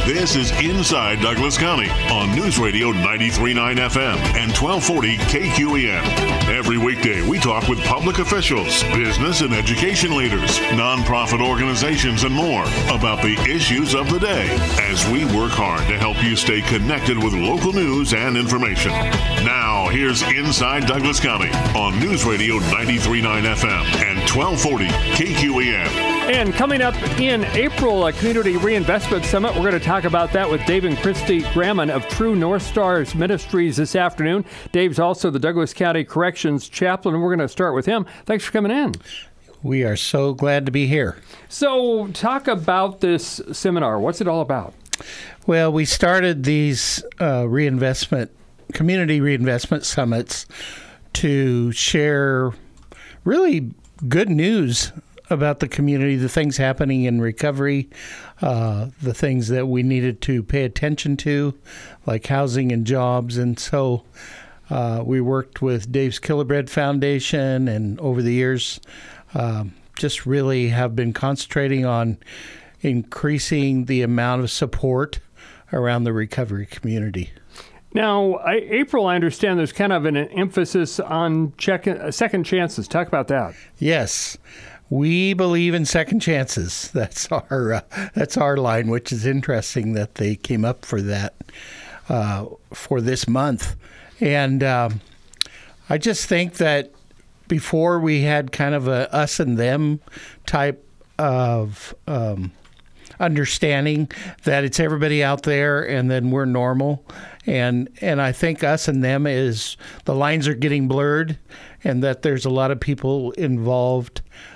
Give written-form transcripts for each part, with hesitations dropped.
This is Inside Douglas County on News Radio 93.9 FM and 1240 KQEN. Every weekday, we talk with public officials, business and education leaders, nonprofit organizations, and more about the issues of the day as we work hard to help you stay connected with local news and information. Now, here's Inside Douglas County on News Radio 93.9 FM and 1240 KQEN. And coming up in April, a Community Reinvestment Summit. We're going to talk about that with Dave and Christy Graman of True North Stars Ministries this afternoon. Dave's also the Douglas County Corrections Chaplain. We're going to start with him. Thanks for coming in. We are so glad to be here. So talk about this seminar. What's it all about? Well, we started these community reinvestment summits to share really good news about the community, the things happening in recovery, the things that we needed to pay attention to, like housing and jobs. And so we worked with Dave's Killebread Foundation, and over the years just really have been concentrating on increasing the amount of support around the recovery community. Now, April, I understand there's kind of an emphasis on second chances. Talk about that. Yes. We believe in second chances. That's our line, which is interesting that they came up for that for this month. And I just think that before we had kind of a us and them type of understanding that it's everybody out there and then we're normal. And I think us and them is the lines are getting blurred, and that there's a lot of people involved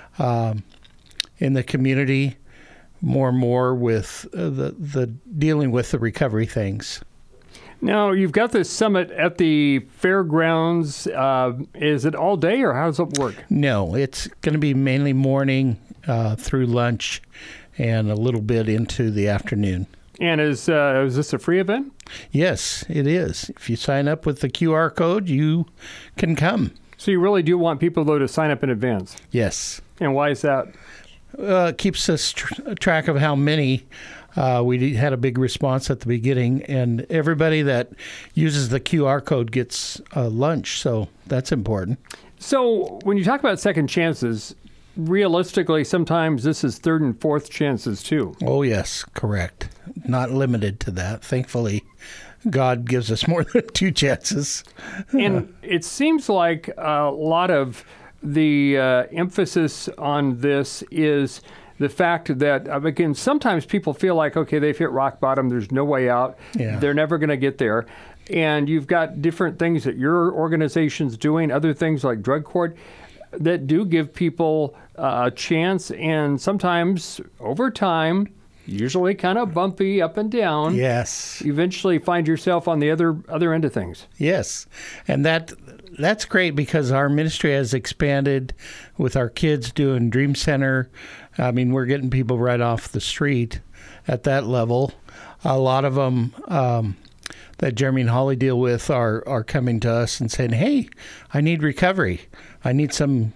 in the community more and more with the dealing with the recovery things. Now, you've got this summit at the fairgrounds. Is it all day, or how does it work? No, it's going to be mainly morning through lunch and a little bit into the afternoon. And is this a free event? Yes, it is. If you sign up with the QR code, you can come. So you really do want people, though, to sign up in advance? Yes. And why is that? It keeps us track of how many. We had a big response at the beginning, and everybody that uses the QR code gets lunch, so that's important. So when you talk about second chances, realistically, sometimes this is third and fourth chances, too. Oh, yes, correct. Not limited to that. Thankfully, God gives us more than two chances. And it seems like a lot of the emphasis on this is the fact that, again, sometimes people feel like, okay, they've hit rock bottom, there's no way out, They're never going to get there. And you've got different things that your organization's doing, other things like drug court, that do give people a chance, and sometimes over time, usually kind of bumpy up and down. Yes. You eventually find yourself on the other end of things. Yes. And that's great because our ministry has expanded with our kids doing Dream Center. I mean, we're getting people right off the street at that level. A lot of them that Jeremy and Holly deal with are coming to us and saying, hey, I need recovery. I need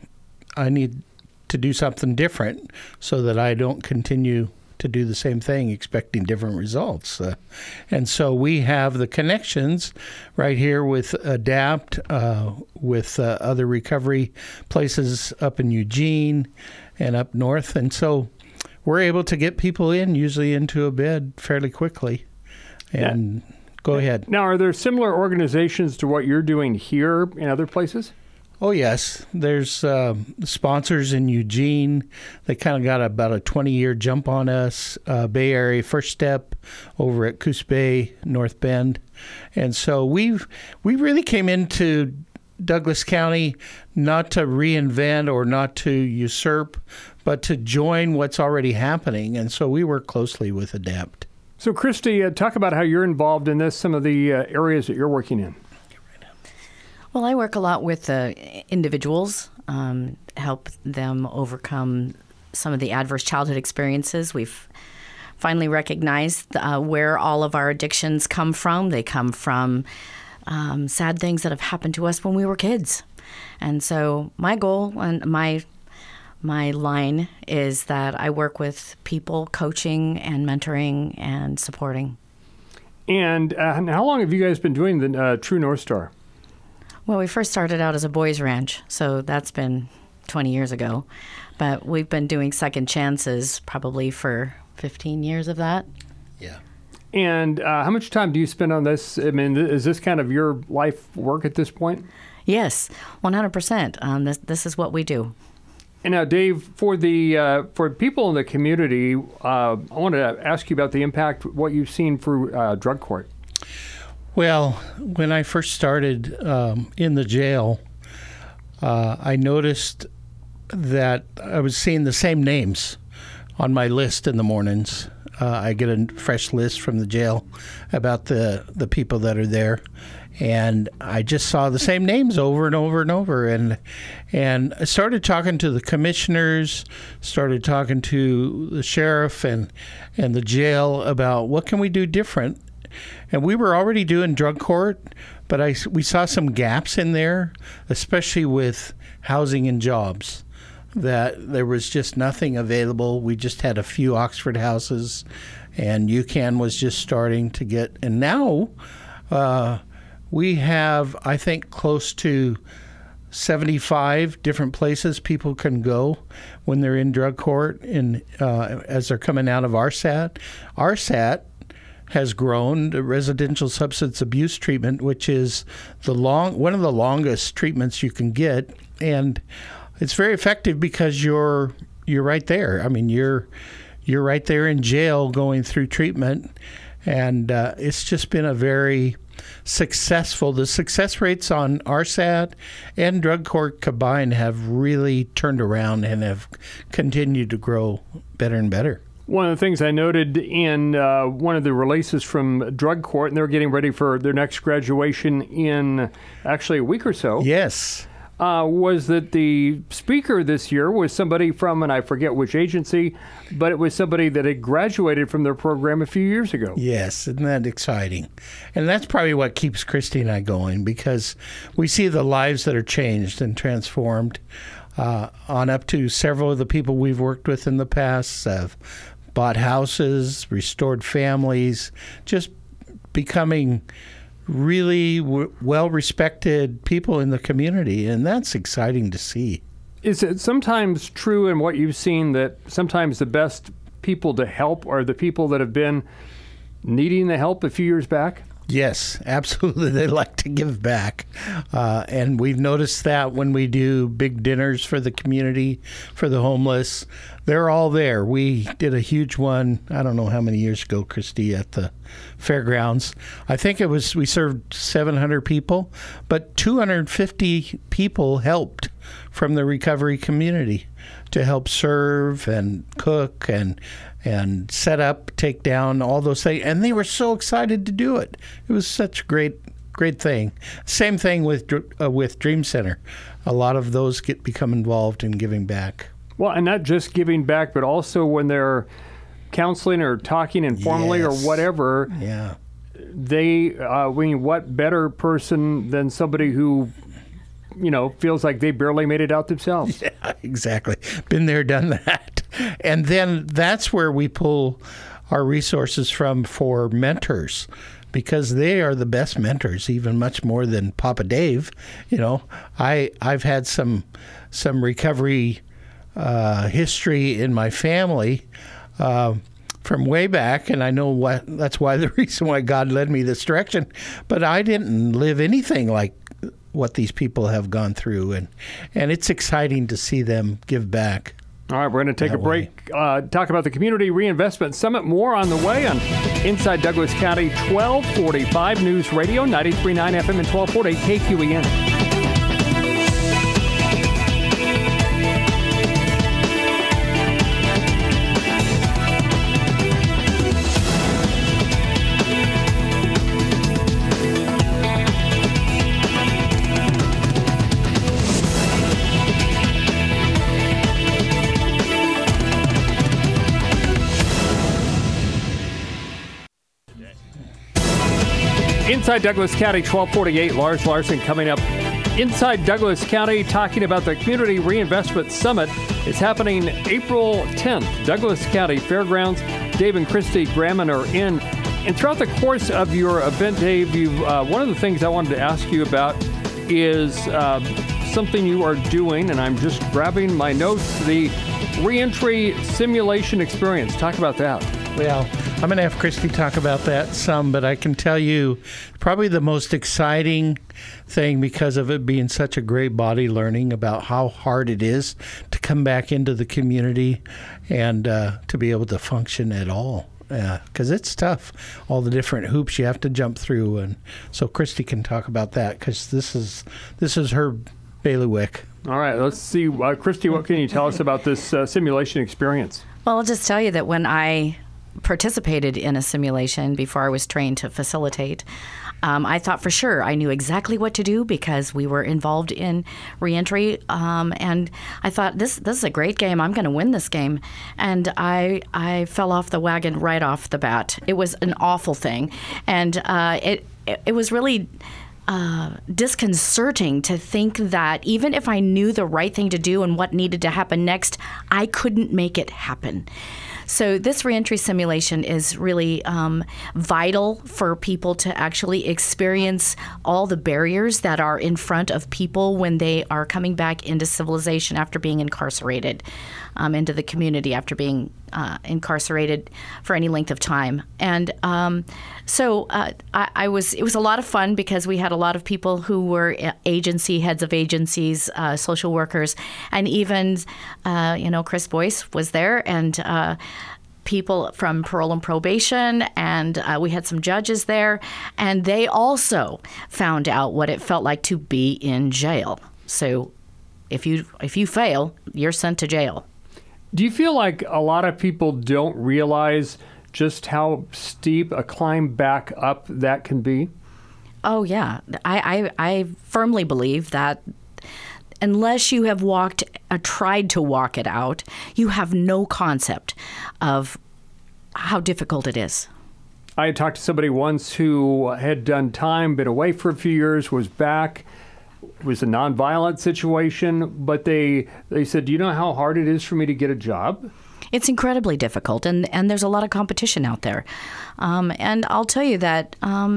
to do something different so that I don't continue to do the same thing expecting different results. And so we have the connections right here with ADAPT, with other recovery places up in Eugene and up north. And so we're able to get people usually into a bed fairly quickly. And go ahead. Now, are there similar organizations to what you're doing here in other places? Oh, yes. There's sponsors in Eugene. They kind of got about a 20-year jump on us. Bay Area First Step over at Coos Bay, North Bend. And so we really came into Douglas County not to reinvent or not to usurp, but to join what's already happening. And so we work closely with ADAPT. So, Christy, talk about how you're involved in this, some of the areas that you're working in. Well, I work a lot with individuals, help them overcome some of the adverse childhood experiences. We've finally recognized where all of our addictions come from. They come from sad things that have happened to us when we were kids. And so my goal and my my line is that I work with people, coaching and mentoring and supporting. And how long have you guys been doing the True North Star? Well, we first started out as a boys' ranch, so that's been 20 years ago. But we've been doing second chances probably for 15 years of that. Yeah. And how much time do you spend on this? I mean, is this kind of your life work at this point? Yes, 100%. This is what we do. And now, Dave, for people in the community, I want to ask you about the impact, what you've seen through drug court. Well, when I first started in the jail, I noticed that I was seeing the same names on my list in the mornings. I get a fresh list from the jail about the people that are there. And I just saw the same names over and over and over. And I started talking to the commissioners, started talking to the sheriff and the jail about what can we do different. And we were already doing drug court, but we saw some gaps in there, especially with housing and jobs, that there was just nothing available. We just had a few Oxford houses, and UCAN was just starting to get. And now we have, I think, close to 75 different places people can go when they're in drug court and as they're coming out of RSAT. RSAT has grown to residential substance abuse treatment, which is one of the longest treatments you can get, and it's very effective because you're right there. I mean, you're right there in jail going through treatment, and it's just been a very successful. The success rates on RSAT and drug court combined have really turned around and have continued to grow better and better. One of the things I noted in one of the releases from drug court, and they're getting ready for their next graduation in actually a week or so. Yes. Was that the speaker this year was somebody from, and I forget which agency, but it was somebody that had graduated from their program a few years ago. Yes, isn't that exciting? And that's probably what keeps Christy and I going, because we see the lives that are changed and transformed on up to several of the people we've worked with in the past have bought houses, restored families, just becoming really well-respected people in the community, and that's exciting to see. Is it sometimes true in what you've seen that sometimes the best people to help are the people that have been needing the help a few years back? Yes, absolutely. They like to give back. And we've noticed that when we do big dinners for the community, for the homeless, they're all there. We did a huge one, I don't know how many years ago, Christy, at the fairgrounds. I think we served 700 people, but 250 people helped from the recovery community to help serve and cook and set up, take down, all those things. And they were so excited to do it. It was such a great thing. Same thing with Dream Center. A lot of those become involved in giving back. Well, and not just giving back, but also when they're counseling or talking informally or whatever. Yeah. What better person than somebody who feels like they barely made it out themselves. Yeah, exactly. Been there, done that. And then that's where we pull our resources from for mentors, because they are the best mentors, even much more than Papa Dave. I've had some recovery history in my family from way back, and I know that's why the reason why God led me this direction. But I didn't live anything like what these people have gone through, and it's exciting to see them give back. All right, we're going to take a break, talk about the Community Reinvestment Summit. More on the way on Inside Douglas County, 1245 News Radio, 93.9 FM and 1240 KQEN. Inside Douglas County, 1248, Lars Larson coming up Inside Douglas County, talking about the Community Reinvestment Summit. It's happening April 10th, Douglas County Fairgrounds. Dave and Christy Gramman are in. And throughout the course of your event, Dave, one of the things I wanted to ask you about is something you are doing, and I'm just grabbing my notes, the reentry simulation experience. Talk about that. Well, I'm going to have Christy talk about that some, but I can tell you probably the most exciting thing, because of it being such a great body learning about how hard it is to come back into the community and to be able to function at all. Because it's tough, all the different hoops you have to jump through. And so Christy can talk about that, because this is her bailiwick. All right, let's see. Christy, what can you tell us about this simulation experience? Well, I'll just tell you that when I participated in a simulation before I was trained to facilitate, I thought for sure I knew exactly what to do because we were involved in reentry, and I thought this is a great game. I'm going to win this game, and I fell off the wagon right off the bat. It was an awful thing, and it was really disconcerting to think that even if I knew the right thing to do and what needed to happen next, I couldn't make it happen. So this reentry simulation is really vital for people to actually experience all the barriers that are in front of people when they are coming back into civilization after being incarcerated, into the community after being incarcerated for any length of time. And it was a lot of fun because we had a lot of people who were heads of agencies, social workers, and even, Chris Boyce was there, and people from parole and probation, and we had some judges there, and they also found out what it felt like to be in jail. So if you fail, you're sent to jail. Do you feel like a lot of people don't realize just how steep a climb back up that can be? Oh, yeah. I firmly believe that unless you have tried to walk it out, you have no concept of how difficult it is. I had talked to somebody once who had done time, been away for a few years, was back. It was a nonviolent situation, but they said, do you know how hard it is for me to get a job? It's incredibly difficult, and there's a lot of competition out there. And I'll tell you that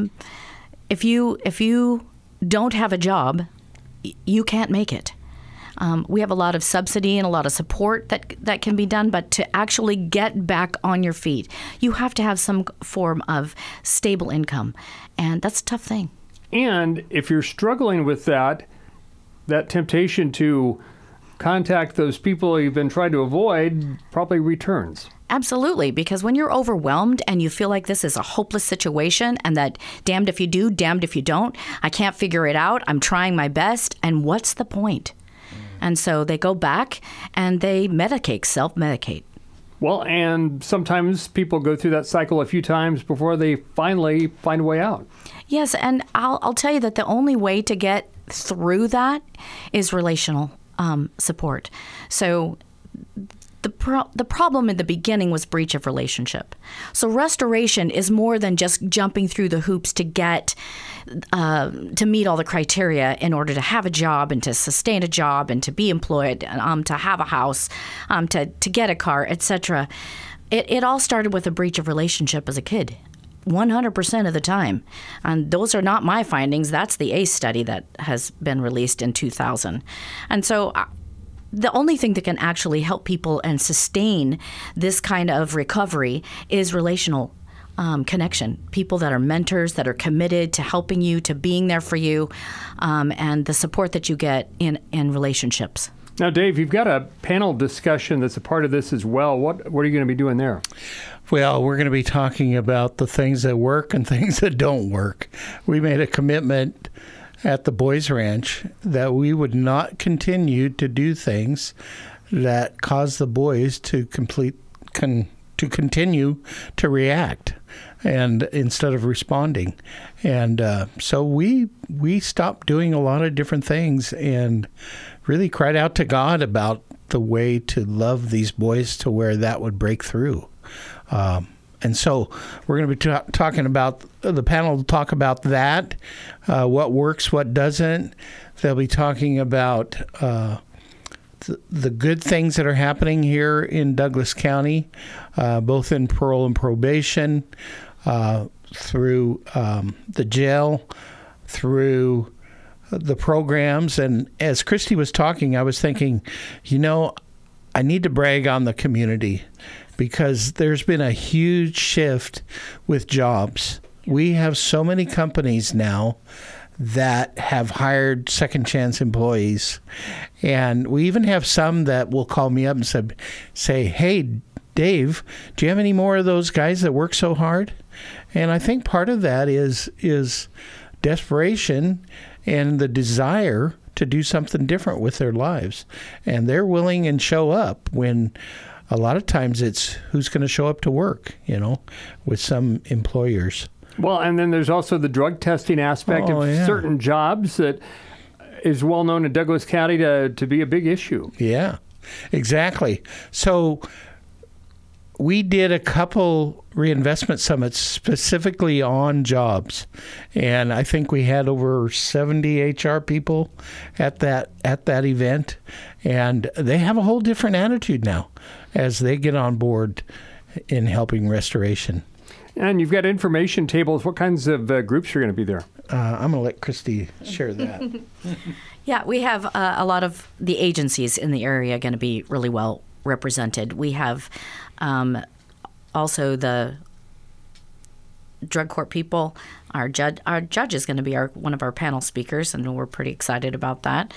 if you don't have a job, you can't make it. We have a lot of subsidy and a lot of support that can be done, but to actually get back on your feet, you have to have some form of stable income, and that's a tough thing. And if you're struggling with that temptation to contact those people you've been trying to avoid probably returns. Absolutely, because when you're overwhelmed and you feel like this is a hopeless situation and that damned if you do, damned if you don't, I can't figure it out, I'm trying my best, and what's the point? And so they go back and they self-medicate. Well, and sometimes people go through that cycle a few times before they finally find a way out. Yes, and I'll tell you that the only way to get through that is relational support. So the problem in the beginning was breach of relationship. So restoration is more than just jumping through the hoops to get to meet all the criteria in order to have a job and to sustain a job and to be employed, to have a house, to get a car, etc. It all started with a breach of relationship as a kid. 100% of the time. And those are not my findings. That's the ACE study that has been released in 2000. And so the only thing that can actually help people and sustain this kind of recovery is relational connection. People that are mentors, that are committed to helping you, to being there for you, and the support that you get in relationships. Now, Dave, you've got a panel discussion that's a part of this as well. What are you going to be doing there? Well, we're going to be talking about the things that work and things that don't work. We made a commitment at the Boys Ranch that we would not continue to do things that cause the boys to continue to react and instead of responding. And so we stopped doing a lot of different things and really cried out to God about the way to love these boys to where that would break through. And so we're going to be talking about, the panel will talk about that, what works, what doesn't. They'll be talking about the good things that are happening here in Douglas County, both in parole and probation, through the jail, through the programs. And as Christy was talking, I was thinking, I need to brag on the community because there's been a huge shift with jobs. We have so many companies now that have hired second chance employees. And we even have some that will call me up and say, hey, Dave, do you have any more of those guys that work so hard? And I think part of that is desperation and the desire to do something different with their lives. And they're willing and show up when a lot of times it's who's going to show up to work, with some employers. Well, and then there's also the drug testing aspect of certain jobs that is well known in Douglas County to be a big issue. Yeah, exactly. So we did a couple reinvestment summits specifically on jobs, and I think we had over 70 HR people at that event, and they have a whole different attitude now as they get on board in helping restoration. And you've got information tables. What kinds of groups are going to be there? I'm going to let Christy share that. Yeah, we have a lot of the agencies in the area going to be really well represented. We have also the drug court people. Our judge is going to be one of our panel speakers, and we're pretty excited about that.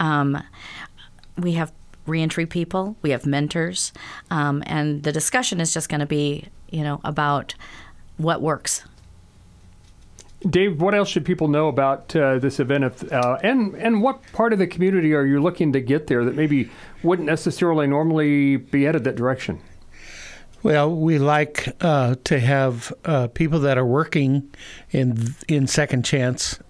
We have reentry people. We have mentors. And the discussion is just going to be, about what works. Dave, what else should people know about this event? And what part of the community are you looking to get there that maybe wouldn't necessarily normally be headed that direction? Well, we like to have people that are working in Second Chance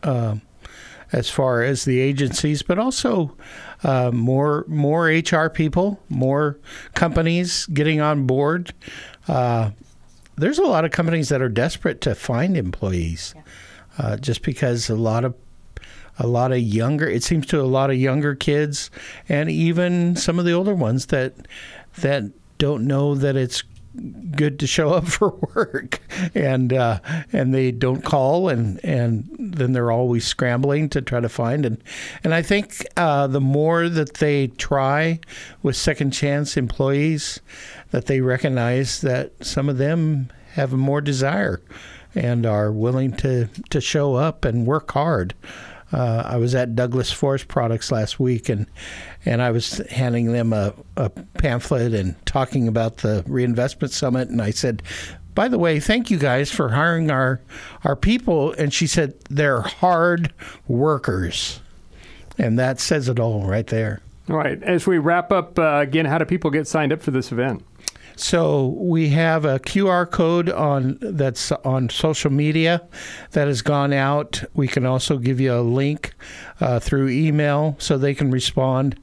as far as the agencies, but also more HR people, more companies getting on board. There's a lot of companies that are desperate to find employees, just because a lot of younger, it seems to a lot of younger kids, and even some of the older ones that don't know that it's good to show up for work, and they don't call, and then they're always scrambling to try to find, and I think the more that they try with Second Chance employees, that they recognize that some of them have more desire and are willing to show up and work hard. I was at Douglas Forest Products last week, and I was handing them a pamphlet and talking about the Reinvestment Summit, and I said, by the way, thank you guys for hiring our people. And she said, they're hard workers. And that says it all right there. All right. As we wrap up, again, how do people get signed up for this event? So we have a QR code that's on social media that has gone out. We can also give you a link through email so they can respond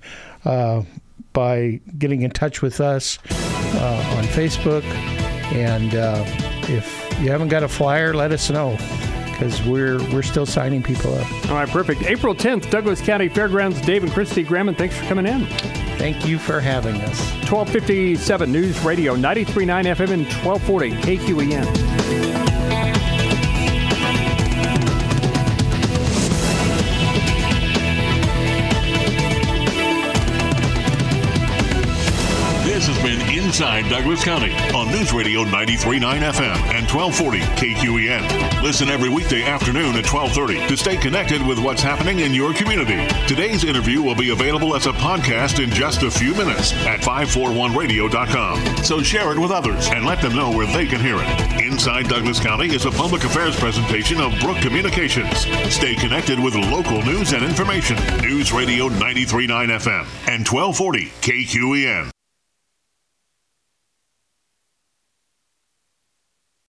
by getting in touch with us on Facebook. And if you haven't got a flyer, let us know, because we're still signing people up. All right, perfect. April 10th, Douglas County Fairgrounds. Dave and Christy Gramman, thanks for coming in. Thank you for having us. 1257 News Radio, 93.9 FM and 1240 KQEN. This has been Inside Douglas County on News Radio 93.9 FM and 1240 KQEN. Listen every weekday afternoon at 12:30 to stay connected with what's happening in your community. Today's interview will be available as a podcast in just a few minutes at 541radio.com. So share it with others and let them know where they can hear it. Inside Douglas County is a public affairs presentation of Brook Communications. Stay connected with local news and information. News Radio 93.9 FM and 1240 KQEN.